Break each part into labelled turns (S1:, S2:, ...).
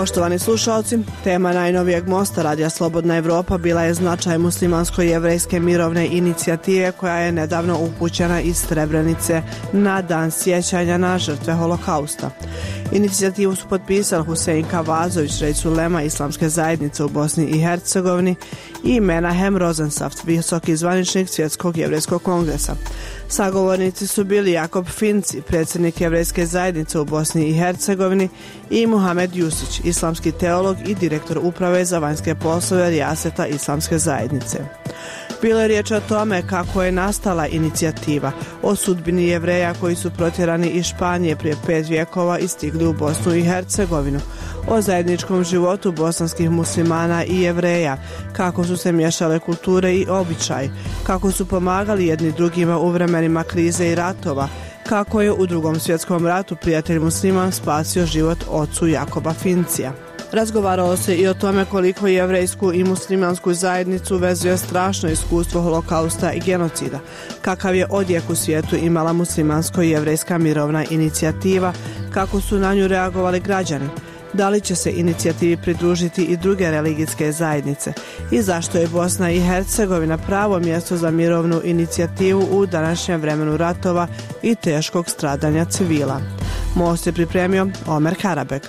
S1: Poštovani slušalci, tema najnovijeg mosta Radija Slobodna Evropa bila je značaj muslimansko-jevrejske mirovne inicijative koja je nedavno upućena iz Srebrenice na dan sjećanja na žrtve holokausta. Inicijativu su potpisali Husein Kavazović, rais ulema Islamske zajednice u Bosni i Hercegovini, i Menahem Rozensaft, visoki zvaničnik Svjetskog jevrejskog kongresa. Sagovornici su bili Jakob Finci, predsjednik Jevrejske zajednice u Bosni i Hercegovini, i Muhamed Jusić, islamski teolog i direktor uprave za vanjske poslove Rijaseta Islamske zajednice. Bilo je riječ o tome kako je nastala inicijativa, o sudbini Jevreja koji su protjerani iz Španije prije 5 vjekova i stigli u Bosnu i Hercegovinu, o zajedničkom životu bosanskih muslimana i Jevreja, kako su se miješale kulture i običaji, kako su pomagali jedni drugima u vremenima krize i ratova, kako je u Drugom svjetskom ratu prijatelj musliman spasio život ocu Jakoba Fincija. Razgovaralo se i o tome koliko jevrejsku i muslimansku zajednicu vezuje strašno iskustvo holokausta i genocida, kakav je odjek u svijetu imala muslimansko-jevrejska mirovna inicijativa, kako su na nju reagovali građani, da li će se inicijativi pridružiti i druge religijske zajednice i zašto je Bosna i Hercegovina pravo mjesto za mirovnu inicijativu u današnjem vremenu ratova i teškog stradanja civila. Most je pripremio Omer Karabek.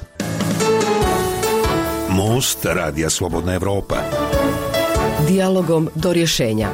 S2: Most Radija Slobodna Evropa.
S3: Dijalogom do rješenja.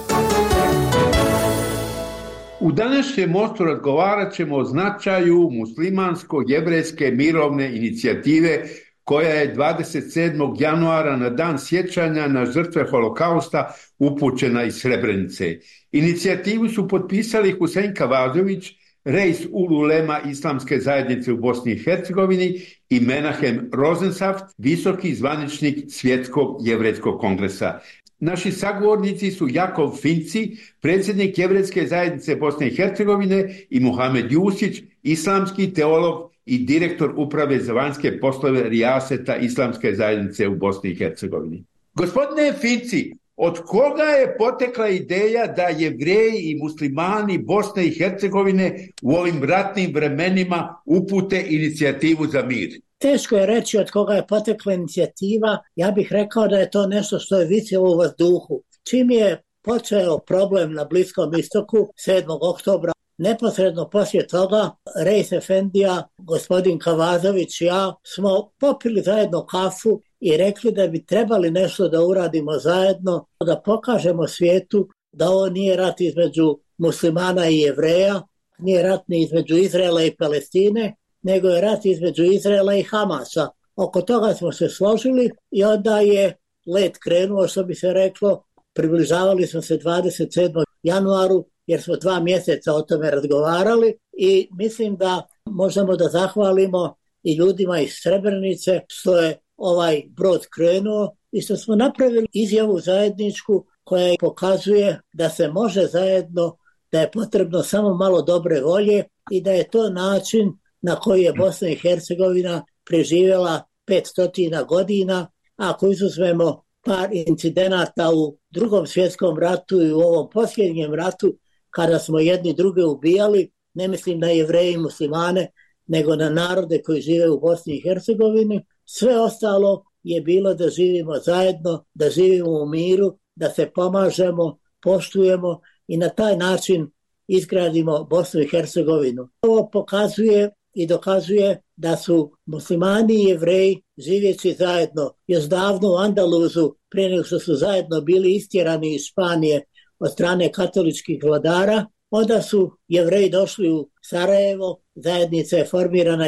S4: U današnjem mostu razgovarat ćemo o značaju muslimansko-jevrejske mirovne inicijative koja je 27. januara na dan sjećanja na žrtve holokausta upućena iz Srebrenice. Inicijativu su potpisali Husein Kavazović, rais ulema Islamske zajednice u Bosni i Hercegovini, i Menahem Rozensaft, visoki zvaničnik Svjetskog jevrejskog kongresa. Naši sagovornici su Jakov Finci, predsjednik Jevrejske zajednice Bosne i Hercegovine, i Muhamed Jusić, islamski teolog i direktor uprave za vanjske poslove Rijaseta Islamske zajednice u Bosni i Hercegovini. Gospodine Finci, od koga je potekla ideja da Jevreji i muslimani Bosne i Hercegovine u ovim ratnim vremenima upute inicijativu za mir?
S5: Teško je reći od koga je potekla inicijativa. Ja bih rekao da je to nešto što je visjelo u vazduhu. Čim je počeo problem na Bliskom istoku 7. oktobra, neposredno poslije toga Reis Efendija, gospodin Kavazović i ja smo popili zajedno kafu i rekli da bi trebali nešto da uradimo zajedno, da pokažemo svijetu da ovo nije rat između muslimana i Jevreja, nije rat ni između Izraela i Palestine, nego je rat između Izraela i Hamasa. Oko toga smo se složili i onda je let krenuo, što bi se reklo. Približavali smo se 27. januaru jer smo 2 mjeseca o tome razgovarali i mislim da možemo da zahvalimo i ljudima iz Srebrenice što je ovaj brod krenuo i što smo napravili izjavu zajedničku koja pokazuje da se može zajedno, da je potrebno samo malo dobre volje i da je to način na koji je Bosna i Hercegovina preživjela 500 godina. Ako izuzmemo par incidenata u Drugom svjetskom ratu i u ovom posljednjem ratu, kada smo jedni druge ubijali, ne mislim na Jevreje i muslimane, nego na narode koji žive u Bosni i Hercegovini, sve ostalo je bilo da živimo zajedno, da živimo u miru, da se pomažemo, poštujemo i na taj način izgradimo Bosnu i Hercegovinu. Ovo pokazuje i dokazuje da su muslimani i Jevreji živjeći zajedno još davno u Andaluzu, prije nego što su zajedno bili istjerani iz Španije od strane katoličkih vladara, onda su Jevreji došli u Sarajevo, zajednica je formirana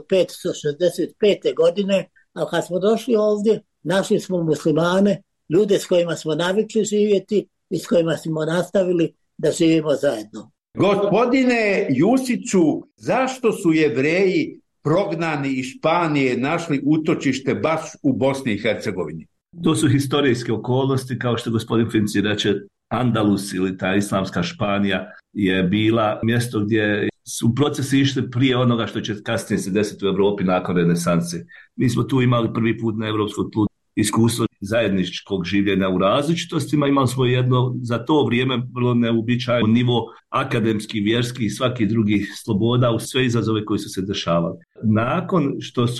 S5: 1565. godine, a kad smo došli ovdje, našli smo muslimane, ljude s kojima smo navikli živjeti i s kojima smo nastavili da živimo zajedno.
S4: Gospodine Jusiću, zašto su Jevreji prognani iz Španije našli utočište baš u Bosni i Hercegovini?
S6: To su historijske okolnosti, kao što gospodin Finci reče, Andalus ili ta islamska Španija je bila mjesto gdje su procesi išli prije onoga što će kasnije se desiti u Europi nakon renesanse. Mi smo tu imali prvi put na evropskom tlu iskustvo zajedničkog življenja u različitostima, imali smo jedno za to vrijeme vrlo neuobičajeno nivo akademski, vjerski i svaki drugi sloboda u sve izazove koji su se dešavali. Nakon što su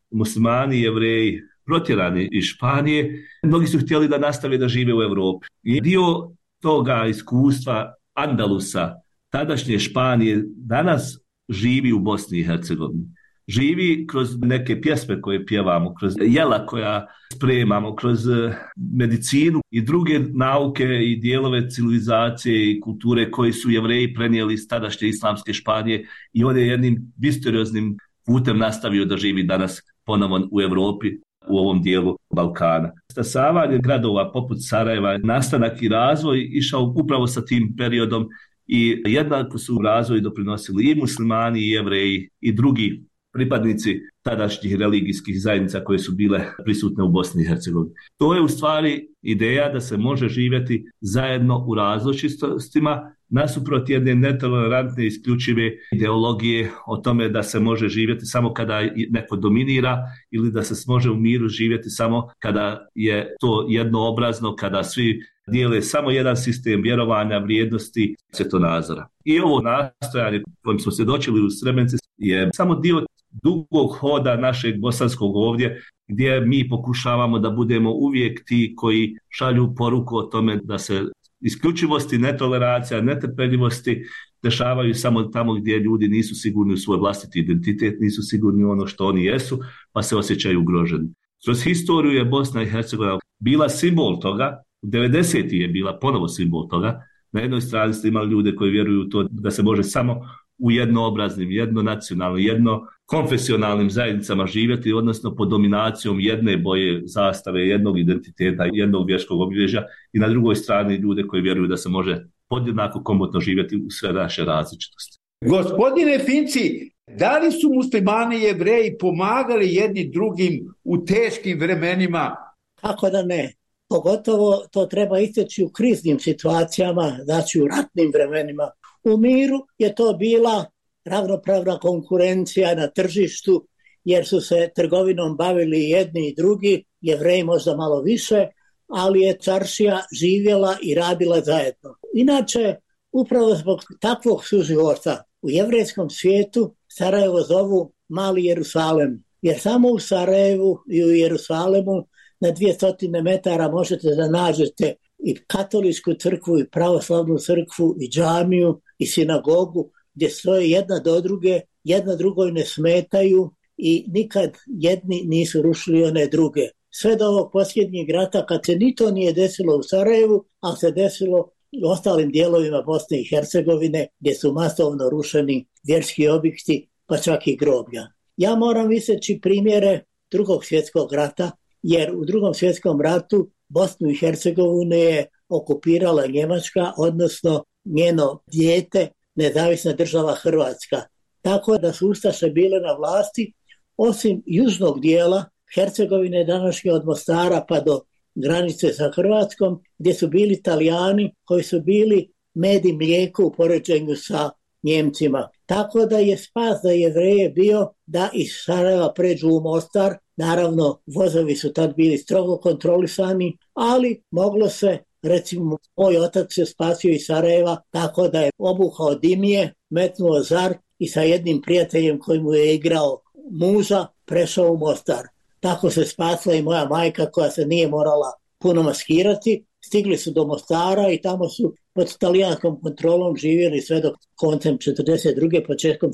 S6: muslimani i Jevreji protjerani iz Španije, mnogi su htjeli da nastave da žive u Europi. I dio toga iskustva Andalusa, tadašnje Španije, danas živi u Bosni i Hercegovini. Živi kroz neke pjesme koje pjevamo, kroz jela koja spremamo, kroz medicinu i druge nauke i dijelove civilizacije i kulture koji su Jevreji prenijeli iz tadašnje islamske Španije i on je jednim misterioznim putem nastavio da živi danas ponovo u Europi, u ovom dijelu Balkana. Stasavanje gradova poput Sarajeva, nastanak i razvoj išao upravo sa tim periodom i jednako su u razvoju doprinosili i muslimani i Jevreji i drugi pripadnici tadašnjih religijskih zajednica koje su bile prisutne u Bosni i Hercegovini. To je u stvari ideja da se može živjeti zajedno u različitostima, nasuprot jedne netolerantne isključive ideologije o tome da se može živjeti samo kada neko dominira ili da se može u miru živjeti samo kada je to jednoobrazno, kada svi dijele samo jedan sistem vjerovanja, vrijednosti, svjetonazora. I ovo nastojanje kojim smo svjedočili u Srebrenici je samo dio dugog hoda našeg bosanskog ovdje, gdje mi pokušavamo da budemo uvijek ti koji šalju poruku o tome da se isključivosti, netolerancija, netrpeljivosti dešavaju samo tamo gdje ljudi nisu sigurni u svoj vlastiti identitet, nisu sigurni u ono što oni jesu, pa se osjećaju ugroženi. Kroz historiju je Bosna i Hercegovina bila simbol toga, u 90. je bila ponovo simbol toga. Na jednoj strani ste imali ljude koji vjeruju u to da se može samo u jednoobraznim, jednonacionalnim, jednokonfesionalnim zajednicama živjeti, odnosno pod dominacijom jedne boje zastave, jednog identiteta, jednog vjerskog obilježja, i na drugoj strani ljude koji vjeruju da se može podjednako komotno živjeti u sve naše različitosti.
S4: Gospodine Finci, da li su muslimani i Jevreji pomagali jedni drugim u teškim vremenima?
S5: Kako da ne? Pogotovo to treba isteći u kriznim situacijama, znači u ratnim vremenima. U miru je to bila ravnopravna konkurencija na tržištu, jer su se trgovinom bavili jedni i drugi, Jevreji možda malo više, ali je čaršija živjela i radila zajedno. Inače, upravo zbog takvog suživota u jevrejskom svijetu Sarajevo zovu Mali Jerusalem, jer samo u Sarajevu i u Jerusalemu na 200 metara možete da nađete i katoličku crkvu, i pravoslavnu crkvu, i džamiju, i sinagogu, gdje stoje jedna do druge, jedna drugoj ne smetaju i nikad jedni nisu rušili one druge. Sve do ovog posljednjeg rata, kad se ni to nije desilo u Sarajevu, ali se desilo u ostalim dijelovima Bosne i Hercegovine, gdje su masovno rušeni vjerski objekti, pa čak i groblja. Ja moram isteći primjere Drugog svjetskog rata, jer u Drugom svjetskom ratu Bosnu i Hercegovinu je okupirala Njemačka, odnosno njeno dijete, Nezavisna država Hrvatska. Tako da su ustaše bile na vlasti, osim južnog dijela Hercegovine, današnje od Mostara pa do granice sa Hrvatskom, gdje su bili Italijani koji su bili med i mlijeko u poređenju sa Njemcima. Tako da je spas za Jevreje bio da iz Sarajeva pređu u Mostar. Naravno, vozovi su tad bili strogo kontrolisani, ali moglo se, recimo, moj otac se spasio iz Sarajeva tako da je obuhao dimije, metnuo zar i sa jednim prijateljem koji mu je igrao muža prešao u Mostar. Tako se spasila i moja majka koja se nije morala puno maskirati. Stigli su do Mostara i tamo su pod talijanskom kontrolom živjeli sve do koncem 42. početkom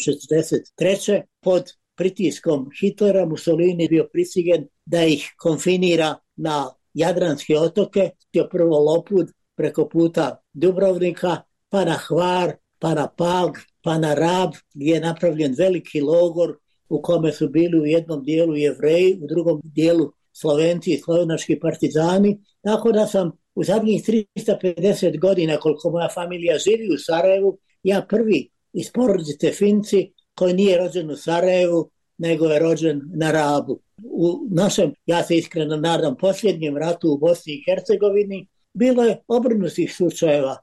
S5: 43. pod pritiskom Hitlera. Mussolini bio prisigen da ih konfinira na Jadranske otoke, je prvo Lopud preko puta Dubrovnika, pa na Hvar, pa na Pag, pa na Rab, gdje je napravljen veliki logor u kome su bili u jednom dijelu Jevreji, u drugom dijelu Slovenci i slovenački partizani. Tako da sam u zadnjih 350 godina, koliko moja familija živi u Sarajevu, ja prvi iz porodice Finci koji nije rođen u Sarajevu, nego je rođen na Rabu. U našem, ja se iskreno nadam, posljednjem ratu u Bosni i Hercegovini bilo je obrnutih slučajeva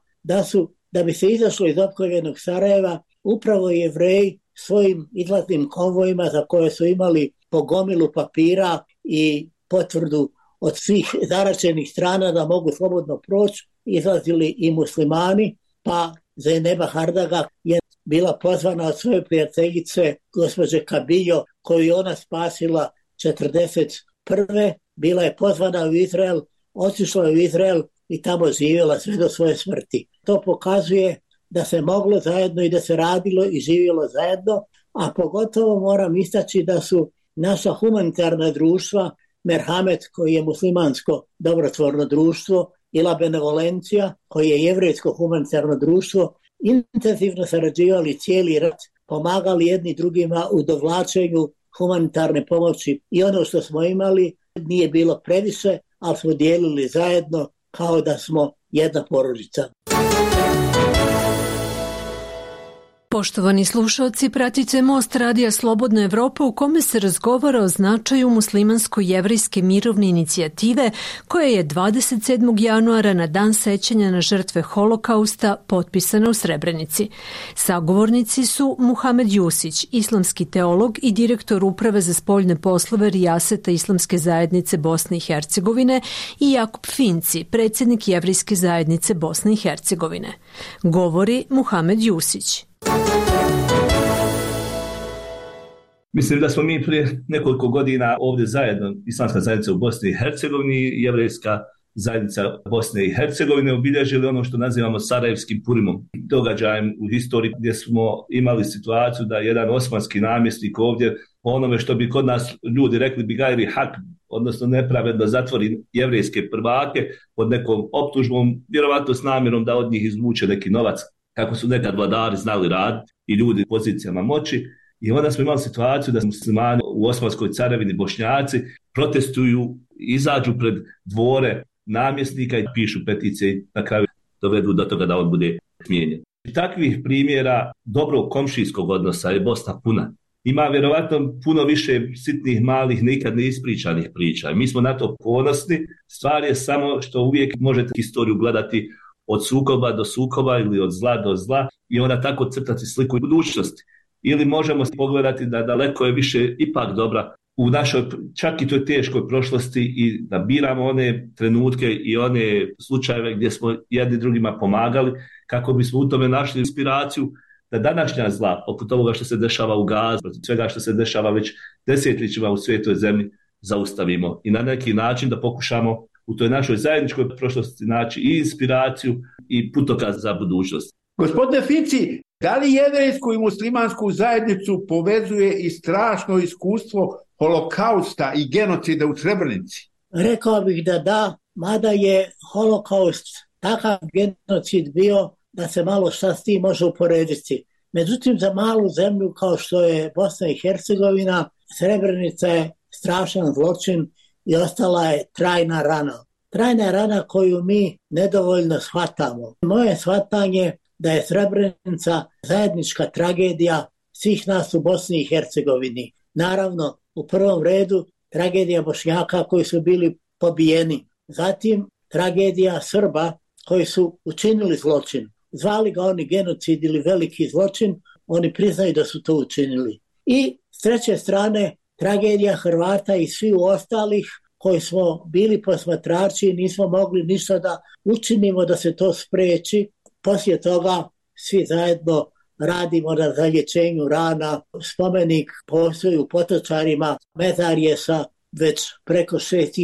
S5: da bi se izašlo iz opkoljenog Sarajeva upravo Jevreji svojim izlaznim konvojima za koje su imali po gomilu papira i potvrdu od svih zaračenih strana da mogu slobodno proći, izlazili i muslimani, pa Zejneba Hardaga je bila pozvana od svoje prijateljice gospođe Kabiljo, koju ona spasila 1941. bila je pozvana u Izrael, otišla u Izrael i tamo živjela sve do svoje smrti. To pokazuje da se moglo zajedno i da se radilo i živjelo zajedno, a pogotovo moram istaći da su naša humanitarna društva, Merhamet koji je muslimansko dobrotvorno društvo, i La Benevolencija koji je jevrejsko humanitarno društvo, intenzivno sarađivali cijeli rat, pomagali jedni drugima u dovlačenju humanitarne pomoći i ono što smo imali nije bilo previše, ali smo dijelili zajedno kao da smo jedna porodica.
S7: Poštovani slušalci, pratite Most Radija Slobodna Evropa u kome se razgovara o značaju muslimansko-jevrejske mirovne inicijative koja je 27. januara na dan sećanja na žrtve Holokausta potpisana u Srebrenici. Sagovornici su Muhamed Jusić, islamski teolog i direktor Uprave za spoljne poslove Rijaseta Islamske zajednice Bosne i Hercegovine, i Jakub Finci, predsjednik Jevrejske zajednice Bosne i Hercegovine. Govori Muhamed Jusić.
S6: Mislim da smo mi prije nekoliko godina ovdje zajedno, Islamska zajednica u Bosni i Hercegovini i Jevrejska zajednica Bosne i Hercegovine, obilježili ono što nazivamo Sarajevskim Purimom, događajem u historiji gdje smo imali situaciju da jedan osmanski namjesnik ovdje, onome što bi kod nas ljudi rekli bigajri hak, odnosno nepravedno zatvori jevrejske prvake pod nekom optužbom, vjerovatno s namjerom da od njih izvuče neki novac, kako su nekad vladari znali raditi i ljudi u pozicijama moći. I onda smo imali situaciju da muslimani u Osmanskoj carevini, Bošnjaci, protestuju, izađu pred dvore namjesnika i pišu peticije i na kraju dovedu do toga da on bude smijenjen. Takvih primjera dobrog komšijskog odnosa je Bosna puna. Ima vjerovatno puno više sitnih, malih, nikad ne ispričanih priča. Mi smo na to ponosni. Stvar je samo što uvijek možete historiju gledati od sukoba do sukoba ili od zla do zla i onda tako crtati sliku budućnosti. Ili možemo pogledati da daleko je više ipak dobra u našoj, čak i toj teškoj prošlosti, i da biramo one trenutke i one slučajeve gdje smo jedni drugima pomagali kako bismo u tome našli inspiraciju da današnja zla, poput ovoga što se dešava u Gazi, svega što se dešava već desetljećima u svijetoj zemlji, zaustavimo i na neki način da pokušamo u toj našoj zajedničkoj prošlosti naći i inspiraciju i putokaz za budućnost.
S4: Gospodine Finci, da li jevrejsku i muslimansku zajednicu povezuje i strašno iskustvo holokausta i genocida u Srebrenici?
S5: Rekao bih da da, mada je holokaust takav genocid bio da se malo šta s tim može uporediti. Međutim, za malu zemlju kao što je Bosna i Hercegovina, Srebrenica je strašan zločin i ostala je trajna rana. Trajna rana koju mi nedovoljno shvatamo. Moje shvatanje da je Srebrenica zajednička tragedija svih nas u Bosni i Hercegovini. Naravno, u prvom redu tragedija Bošnjaka koji su bili pobijeni. Zatim tragedija Srba koji su učinili zločin. Zvali ga oni genocid ili veliki zločin, oni priznaju da su to učinili. I s treće strane tragedija Hrvata i svi ostalih koji smo bili posmatrači i nismo mogli ništa da učinimo da se to spriječi. Poslije toga svi zajedno radimo na zalječenju rana. Spomenik postoji u Potočarima, mezar je sa već preko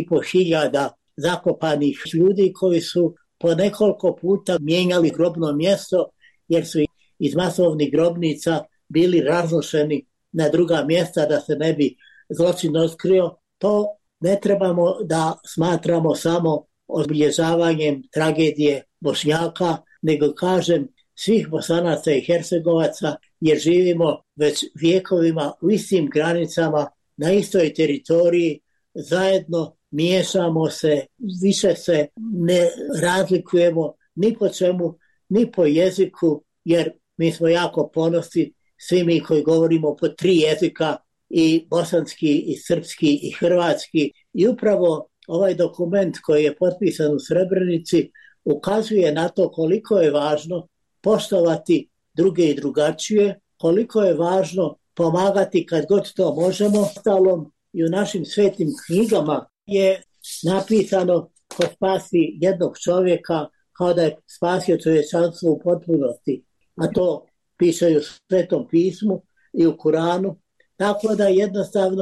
S5: 6.500 zakopanih ljudi koji su po nekoliko puta mijenjali grobno mjesto jer su iz masovnih grobnica bili raznošeni na druga mjesta da se ne bi zločin otkrio. To ne trebamo da smatramo samo obilježavanjem tragedije Bošnjaka, nego kažem svih Bosanaca i Hercegovaca, jer živimo već vijekovima u istim granicama, na istoj teritoriji, zajedno miješamo se, više se ne razlikujemo ni po čemu, ni po jeziku, jer mi smo jako ponosni, svi mi koji govorimo po 3 jezika, i bosanski, i srpski, i hrvatski. I upravo ovaj dokument koji je potpisan u Srebrenici ukazuje na to koliko je važno poštovati druge i drugačije, koliko je važno pomagati kad god to možemo. Ostalom i u našim svetim knjigama je napisano ko spasi jednog čovjeka kao da je spasio čovječanstvo u potpunosti. A to piše u Svetom pismu i u Kuranu. Tako da jednostavno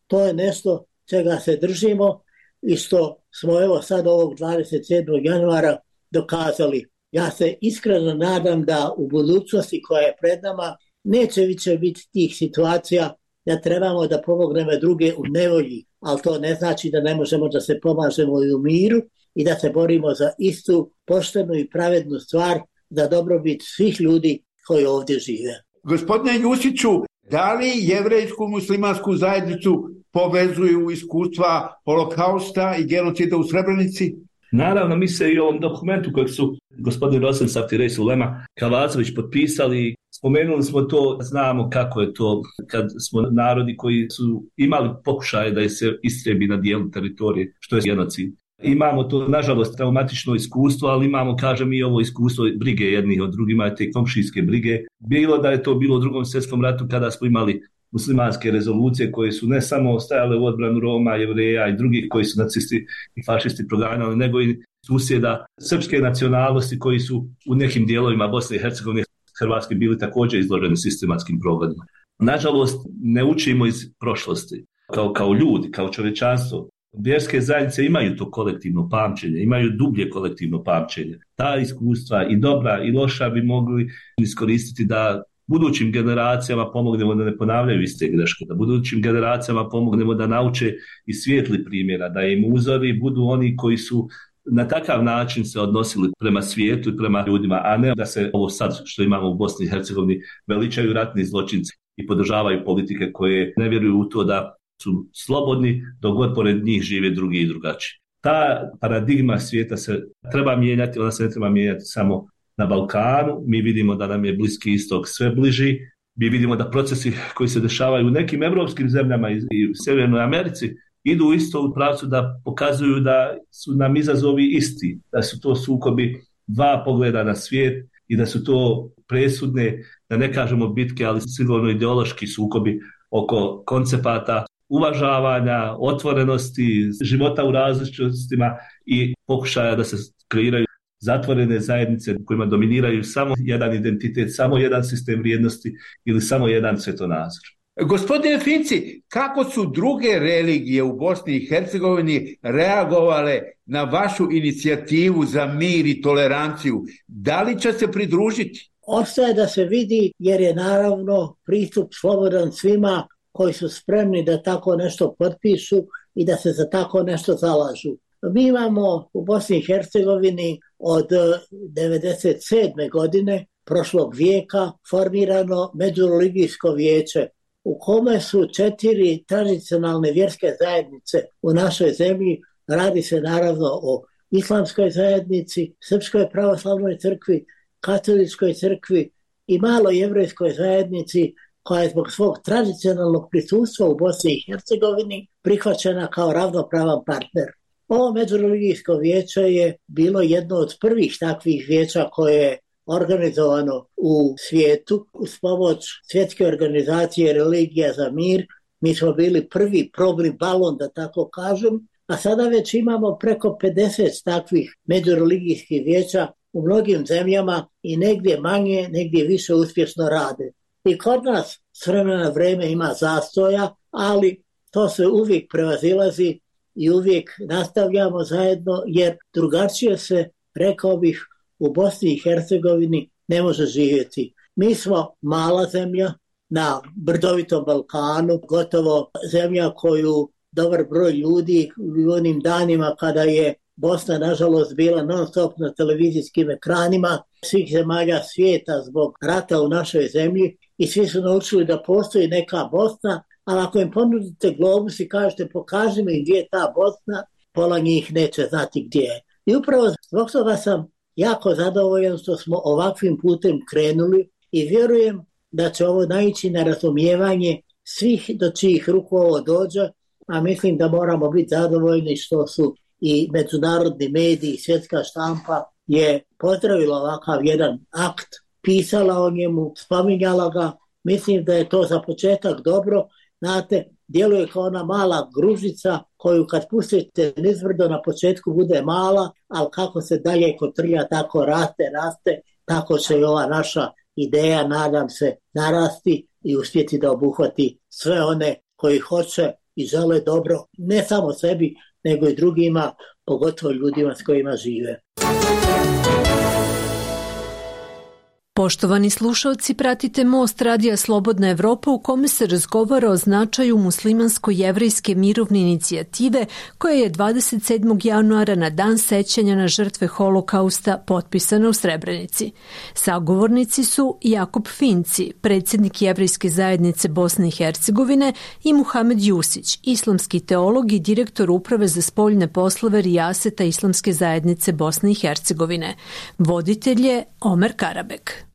S5: To je nešto čega se držimo i što smo evo sad ovog 27. januara dokazali. Ja se iskreno nadam da u budućnosti koja je pred nama neće više biti tih situacija da trebamo da pomognemo druge u nevolji, ali to ne znači da ne možemo da se pomažemo i u miru i da se borimo za istu poštenu i pravednu stvar za dobrobit svih ljudi koji ovdje žive.
S4: Gospodine Jusiću, da li jevrejsku muslimansku zajednicu povezuju iskustva holokausta i genocida u Srebrenici?
S6: Naravno, mi se i u ovom dokumentu kojeg su gospodin Rosensaft i Reis Ulema Kavazović potpisali, spomenuli smo to, znamo kako je to kad smo narodi koji su imali pokušaje da se istrebi na dijelu teritorije, što je genocid. Imamo to, nažalost, traumatično iskustvo, ali imamo, kažem, i ovo iskustvo brige jednih od drugima, te komšijske brige. Bilo da je to bilo u Drugom svjetskom ratu kada smo imali muslimanske rezolucije koje su ne samo stajale u odbranu Roma, Jevreja i drugih koji su nacisti i fašisti proganjali, nego i susjeda srpske nacionalnosti koji su u nekim dijelovima Bosne i Hercegovine, Hrvatske bili također izloženi sistematskim progonima. Nažalost, ne učimo iz prošlosti. Kao ljudi, kao čovječanstvo, vjerske zajednice imaju to kolektivno pamćenje, imaju dublje kolektivno pamćenje. Ta iskustva i dobra i loša bi mogli iskoristiti da budućim generacijama pomognemo da ne ponavljaju iste greške, da budućim generacijama pomognemo da nauče i svijetli primjera, da im uzori budu oni koji su na takav način se odnosili prema svijetu i prema ljudima, a ne da se ovo sad što imamo u Bosni i Hercegovini veličaju ratni zločinci i podržavaju politike koje ne vjeruju u to da su slobodni dok god pored njih žive drugi i drugačiji. Ta paradigma svijeta se treba mijenjati, ona se ne treba mijenjati samo na Balkanu. Mi vidimo da nam je Bliski istok sve bliži, mi vidimo da procesi koji se dešavaju u nekim evropskim zemljama i u Sjevernoj Americi idu isto u pravcu da pokazuju da su nam izazovi isti, da su to sukobi dva pogleda na svijet i da su to presudne, da ne kažemo bitke, ali sigurno ideološki sukobi oko koncepata uvažavanja, otvorenosti, života u različitostima i pokušaja da se kreiraju zatvorene zajednice u kojima dominiraju samo jedan identitet, samo jedan sistem vrijednosti ili samo jedan svjetonazor.
S4: Gospodine Finci, kako su druge religije u Bosni i Hercegovini reagovale na vašu inicijativu za mir i toleranciju? Da li će se pridružiti?
S5: Ostaje da se vidi, jer je naravno pristup slobodan svima koji su spremni da tako nešto potpišu i da se za tako nešto zalažu. Mi imamo u Bosni i Hercegovini od 1997. godine prošlog vijeka formirano međureligijsko vijeće u kome su 4 tradicionalne vjerske zajednice u našoj zemlji. Radi se naravno o islamskoj zajednici, srpskoj pravoslavnoj crkvi, katoličkoj crkvi i maloj jevrejskoj zajednici koja je zbog svog tradicionalnog prisustva u Bosni i Hercegovini prihvaćena kao ravnopravan partner. Ovo međureligijsko vijeće je bilo jedno od prvih takvih vijeća koje je organizovano u svijetu uz pomoć Svjetske organizacije Religija za mir. Mi smo bili prvi probni balon, da tako kažem, a sada već imamo preko 50 takvih međureligijskih vijeća u mnogim zemljama i negdje manje, negdje više uspješno rade. I kod nas s vremena na vrijeme ima zastoja, ali to se uvijek prevazilazi i uvijek nastavljamo zajedno, jer drugačije se, rekao bih, u Bosni i Hercegovini ne može živjeti. Mi smo mala zemlja na brdovitom Balkanu, gotovo zemlja koju dobar broj ljudi u onim danima kada je Bosna nažalost bila non stop na televizijskim ekranima svih zemalja svijeta zbog rata u našoj zemlji i svi su naučili da postoji neka Bosna, ali ako im ponudite globus i kažete pokaži mi gdje je ta Bosna, pola njih neće znati gdje je. I upravo zbog toga sam jako zadovoljan što smo ovakvim putem krenuli i vjerujem da će ovo naići na razumijevanje svih do čijih ruku ovo dođe, a mislim da moramo biti zadovoljni što su i međunarodni mediji, svjetska štampa je pozdravila ovakav jedan akt, pisala o njemu, spominjala ga. Mislim da je to za početak dobro. Znate, djeluje kao ona mala gružica koju kad pustite nizbrdo na početku bude mala, ali kako se dalje kotrlja, tako raste, tako će i ova naša ideja, nadam se, narasti i uspjeti da obuhvati sve one koji hoće i žele dobro ne samo sebi, nego i drugima, pogotovo ljudima s kojima žive.
S7: Poštovani slušalci, pratite Most Radija Slobodna Evropa u kome se razgovara o značaju muslimansko-jevrejske mirovne inicijative koja je 27. januara na dan sećanja na žrtve holokausta potpisana u Srebrenici. Sagovornici su Jakob Finci, predsjednik Jevrejske zajednice Bosne i Hercegovine, i Muhamed Jusić, islamski teolog i direktor Uprave za spoljne poslove Rijaseta Islamske zajednice Bosne i Hercegovine. Voditelj je Omer Karabek.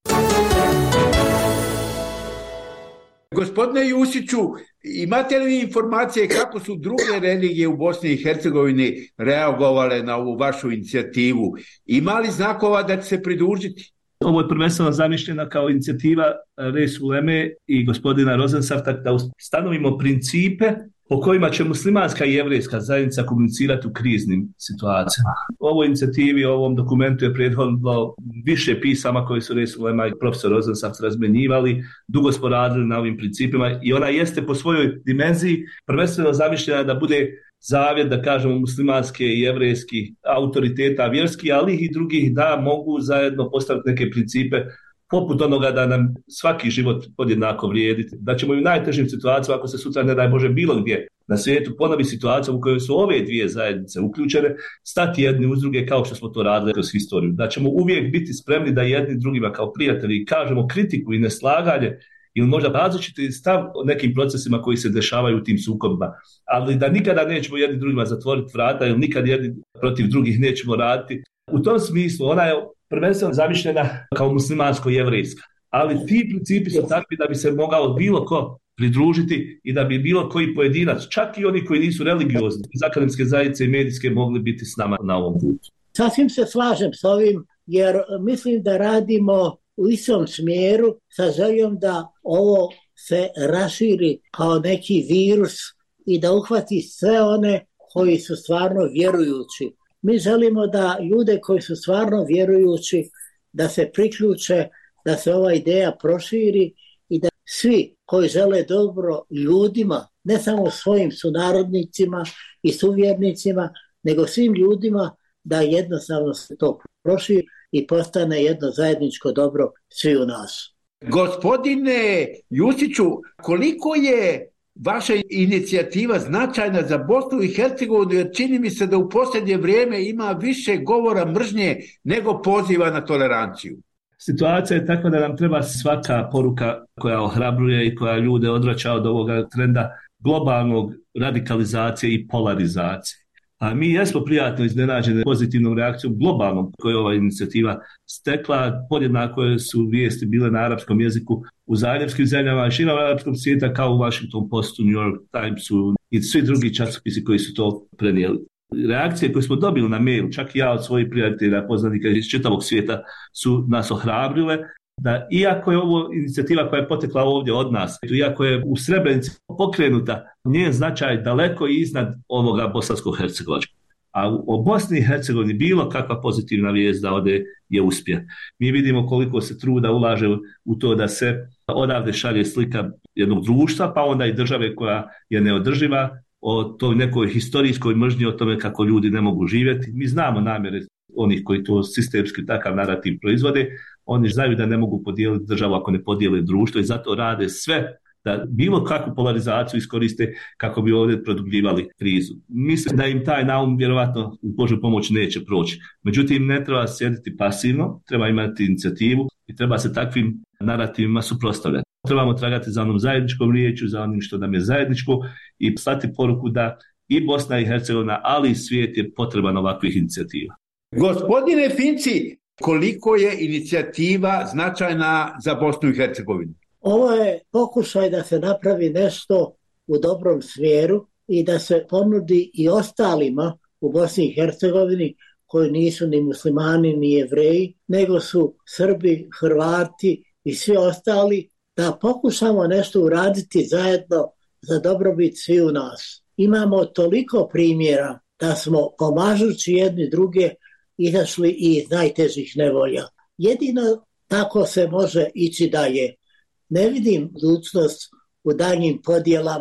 S4: Gospodine Jusiću, imate li informacije kako su druge religije u Bosni i Hercegovini reagovale na ovu vašu inicijativu? Ima li znakova da će se pridružiti?
S6: Ovo je prvenstveno zamišljena kao inicijativa Reis Uleme i gospodina Rozensafta da ustanovimo principe po kojima će muslimanska i jevrejska zajednica komunicirati u kriznim situacijama. U ovoj inicijativi, u ovom dokumentu je prethodilo više pisama koje su Reis Ulema i profesor Rozensaft razmenjivali, dugo smo radili na ovim principima i ona jeste po svojoj dimenziji prvenstveno zamišljena da bude zavjet, da kažemo, muslimanske i jevrejskih autoriteta vjerskih, ali i drugih da mogu zajedno postaviti neke principe poput onoga da nam svaki život podjednako vrijedi, da ćemo i u najtežim situacijama, ako se sutra ne daj Bože bilo gdje na svijetu ponovi situacija u kojoj su ove dvije zajednice uključene, stati jedni uz druge kao što smo to radili kroz historiju. Da ćemo uvijek biti spremni da jedni drugima kao prijatelji kažemo kritiku i neslaganje ili možda različiti stav o nekim procesima koji se dešavaju u tim sukobima, ali da nikada nećemo jedni drugima zatvoriti vrata ili nikad jedni protiv drugih nećemo raditi. U tom smislu ona je prvenstveno zamišljena kao muslimansko-jevrejska, ali ti principi su takvi da bi se mogao bilo ko pridružiti i da bi bilo koji pojedinac, čak i oni koji nisu religiozni, iz akademske zajednice i medijske, mogli biti s nama na ovom putu.
S5: Sasvim se slažem s ovim, jer mislim da radimo u istom smjeru sa željom da ovo se raširi kao neki virus i da uhvati sve one koji su stvarno vjerujući. Mi želimo da ljude koji su stvarno vjerujući da se priključe, da se ova ideja proširi i da svi koji žele dobro ljudima, ne samo svojim sunarodnicima i suvjernicima, nego svim ljudima, da jednostavno se to proširi i postane jedno zajedničko dobro svi u nas.
S4: Gospodine Jusiću, koliko je vaša inicijativa značajna za Bosnu i Hercegovinu, jer čini mi se da u posljednje vrijeme ima više govora mržnje nego poziva na toleranciju.
S6: Situacija je takva da nam treba svaka poruka koja ohrabruje i koja ljude odvraća od ovoga trenda globalnog radikalizacije i polarizacije. A mi jesmo prijatno iznenađeni pozitivnom reakcijom globalnom koju je ova inicijativa stekla. Podjednako su vijesti bile na arapskom jeziku u zaljevskim zemljama i širom arapskog svijeta, kao u Washington Postu, New York Timesu i svi drugi časopisi koji su to prenijeli. Reakcije koje smo dobili na mail, čak i ja od svojih prijatelja, poznanika iz čitavog svijeta, su nas ohrabrile da iako je ovo inicijativa koja je potekla ovdje od nas, iako je u Srebrenici pokrenuta, njen značaj daleko iznad ovoga bosansko-hercegovačkog. A u Bosni i Hercegovini bilo kakva pozitivna vijest da ode je uspjeh. Mi vidimo koliko se truda ulaže u to da se odavde šalje slika jednog društva, pa onda i države koja je neodrživa, o toj nekoj historijskoj mržnji, o tome kako ljudi ne mogu živjeti. Mi znamo namjere onih koji to sistemski takav narativ proizvode. Oni znaju da ne mogu podijeliti državu ako ne podijele društvo i zato rade sve da bilo kakvu polarizaciju iskoriste kako bi ovdje produbljivali krizu. Mislim da im taj naum vjerovatno u Božju pomoć neće proći. Međutim, ne treba sjediti pasivno, treba imati inicijativu i treba se takvim narativima suprotstavljati. Trebamo tragati za onom zajedničkom riječju, za onim što nam je zajedničko i slati poruku da i Bosna i Hercegovina, ali i svijet je potreban ovakvih inicijativa.
S4: Gospodine Finci, koliko je inicijativa značajna za Bosnu i Hercegovinu?
S5: Ovo je pokušaj da se napravi nešto u dobrom smjeru i da se ponudi i ostalima u Bosni i Hercegovini koji nisu ni muslimani ni jevreji, nego su Srbi, Hrvati i svi ostali, da pokušamo nešto uraditi zajedno za dobrobit svi u nas. Imamo toliko primjera da smo pomažući jedni druge izašli iz najtežih nevolja. Jedino tako se može ići dalje. Ne vidim budućnost u daljnjim podjelama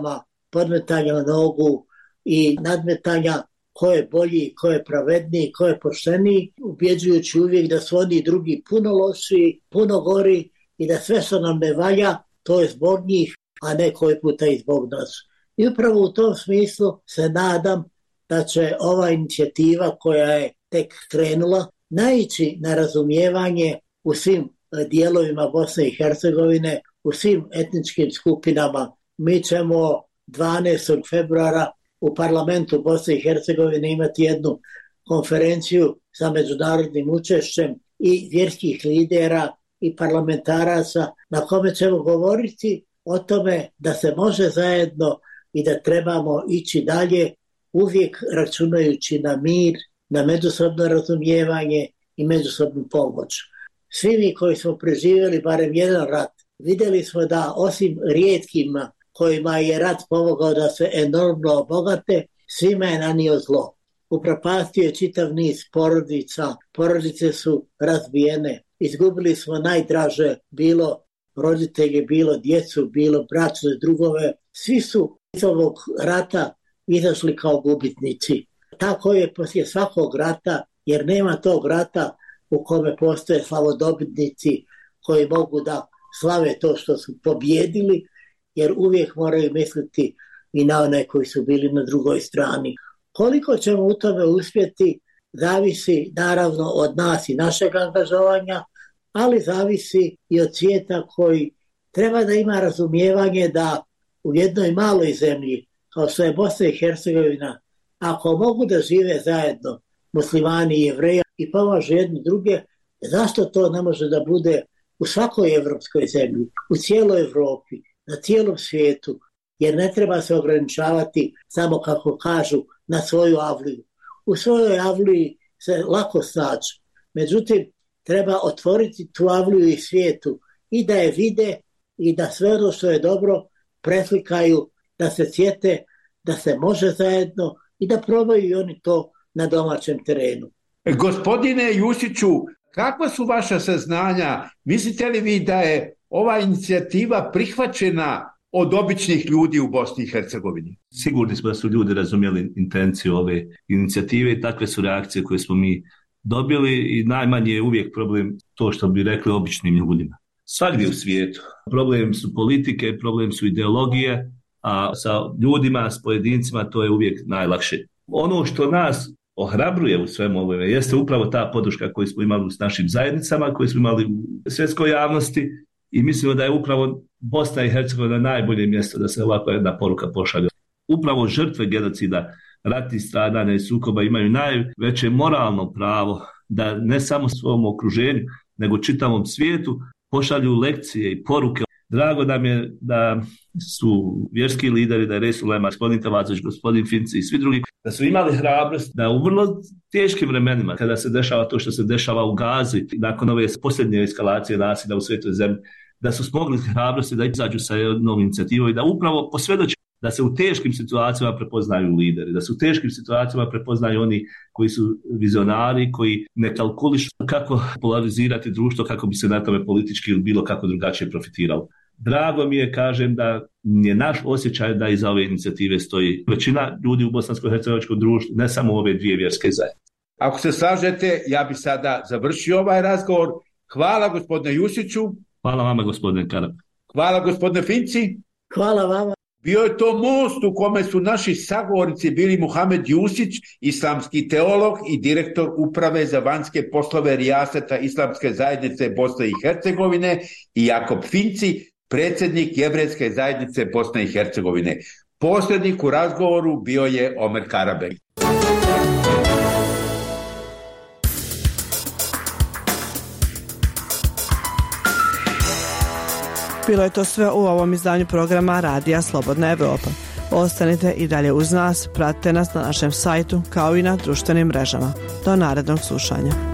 S5: podmetanja na nogu i nadmetanja ko je bolji, ko je pravedniji, ko je pošteniji, ubjeđujući uvijek da su oni drugi puno lošiji, puno gori i da sve što nam ne valja, to je zbog njih, a ne koji puta i zbog nas. I upravo u tom smislu se nadam da će ova inicijativa koja je tek krenula naići na razumijevanje u svim dijelovima Bosne i Hercegovine, u svim etničkim skupinama. Mi ćemo 12. februara u parlamentu Bosne i Hercegovine imati jednu konferenciju sa međunarodnim učešćem i vjerskih lidera i parlamentaraca na kome ćemo govoriti o tome da se može zajedno i da trebamo ići dalje, uvijek računajući na mir, na međusobno razumijevanje i međusobnu pomoć. Svi mi koji smo preživjeli barem jedan rat, vidjeli smo da osim rijetkima kojima je rat pomogao da se enormno obogate, svima je nanio zlo. Upropastio je čitav niz porodica, porodice su razbijene, izgubili smo najdraže, bilo roditelje, bilo djecu, bilo braću i drugove. Svi su iz ovog rata izašli kao gubitnici. Tako je poslije svakog rata, jer nema tog rata u kome postoje slavodobitnici koji mogu da slave to što su pobjedili, jer uvijek moraju misliti i na one koji su bili na drugoj strani. Koliko ćemo u tome uspjeti, zavisi naravno od nas i našeg angažovanja, ali zavisi i od svijeta koji treba da ima razumijevanje da u jednoj maloj zemlji, kao što je Bosna i Hercegovina, ako mogu da žive zajedno muslimani i jevreji i pomažu jedni druge, zašto to ne može da bude u svakoj evropskoj zemlji, u cijeloj Evropi, na cijelom svijetu, jer ne treba se ograničavati samo, kako kažu, na svoju avliju. U svojoj avliji se lako snaći, međutim treba otvoriti tu avliju i svijetu i da je vide i da sve ono što je dobro preslikaju, da se sjete, da se može zajedno i da probaju i oni to na domaćem terenu.
S4: Gospodine Jusiću, kakva su vaša saznanja? Mislite li vi da je ova inicijativa prihvaćena od običnih ljudi u Bosni i Hercegovini?
S6: Sigurni smo da su ljudi razumjeli intenciju ove inicijative i takve su reakcije koje smo mi dobili i najmanje je uvijek problem to što bi rekli običnim ljudima. Svagdje u svijetu. Problem su politike, problem su ideologije, a sa ljudima, s pojedincima to je uvijek najlakše. Ono što nas ohrabruje u svemu ovome jeste upravo ta podrška koju smo imali s našim zajednicama, koju smo imali u svjetskoj javnosti i mislimo da je upravo Bosna i Hercegovina najbolje mjesto da se ovakva jedna poruka pošalje. Upravo žrtve genocida, ratnih stradanja i sukoba imaju najveće moralno pravo da ne samo svom okruženju, nego čitavom svijetu pošalju lekcije i poruke. Drago nam je da su vjerski lideri, da je Resul Lema, gospodin Tavazović, gospodin Finci i svi drugi, da su imali hrabrost da u vrlo teškim vremenima, kada se dešava to što se dešava u Gazi, nakon ove posljednje eskalacije nasilja u svetoj zemlji, da su smogli hrabrosti da izađu sa jednom inicijativom i da upravo posvjedoče da se u teškim situacijama prepoznaju lideri, da se u teškim situacijama prepoznaju oni koji su vizionari, koji ne kalkulišu kako polarizirati društvo, kako bi se na tome politički ili bilo kako drugačije profitiralo. Drago mi je, kažem, da je naš osjećaj da iza ove inicijative stoji većina ljudi u bosansko-hercegovačkom društvu, ne samo ove dvije vjerske zajednice.
S4: Ako se slažete, ja bi sada završio ovaj razgovor. Hvala gospodine Jusiću.
S6: Hvala vama gospodine Karab.
S4: Hvala gospodine Finci.
S5: Hvala vama.
S4: Bio je to most u kome su naši sagovornici bili Muhamed Jusić, islamski teolog i direktor uprave za vanjske poslove Rijaseta Islamske zajednice Bosne i Hercegovine, i Jakob Finci, predsjednik Jevrejske zajednice Bosne i Hercegovine. Posrednik u razgovoru bio je Omer Karabek.
S1: Bilo je to sve u ovom izdanju programa Radija Slobodna Evropa. Ostanite i dalje uz nas, pratite nas na našem sajtu kao i na društvenim mrežama. Do narednog slušanja.